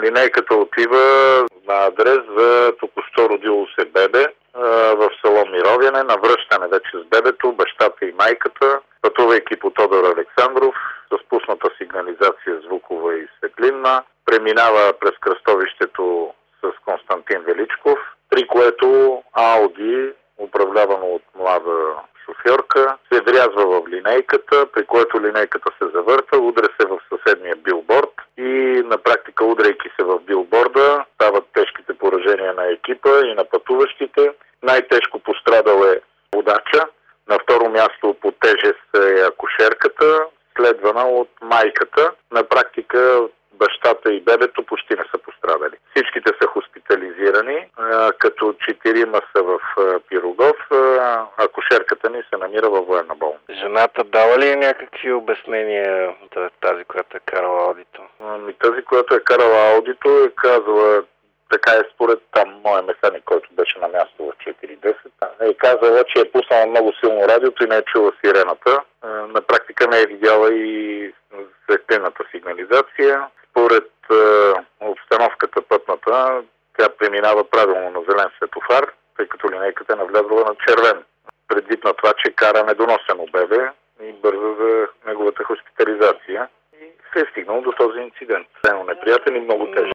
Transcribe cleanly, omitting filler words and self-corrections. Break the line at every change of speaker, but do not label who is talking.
Линейката отива на адрес за току-що родило се бебе в село Мировяне, на връщане вече с бебето, бащата и майката, пътувайки по Тодор Александров, с пусната сигнализация звукова и светлинна, преминава през кръстовището с Константин Величков, при което Ауди, управлявано от млада шофьорка, се врязва в линейката, при което линейката се завърта, удря се в съседния билборд и на практика, удряйки се в билборда, стават тежките поражения на екипа и на пътуващите. Най-тежко пострадал е водача. На второ място по тежест е акушерката, следвана от майката. На практика бащата и бебето почти не са пострадали. Всичките са хоспитализирани, като 4 са в Пирогов, акушерката ни се намира във военна болница.
Жената дала ли някакви обяснения, тази, която е карала Аудито?
Тази, която е карала Аудито, е казала, така е според там моя механик, който беше на място в 4.10, е казала, че е пуснала много силно радиото и не е чула сирената. На практика не е видяла и светлената сигнализация. Според обстановката пътната, тя преминава правилно на зелен светофар, тъй като линейката е навлязла на червен. Предвид на това, че кара недоносено бебе и бърза за неговата хоспитализация. И се е стигнало до този инцидент. Неприятен и много тежък.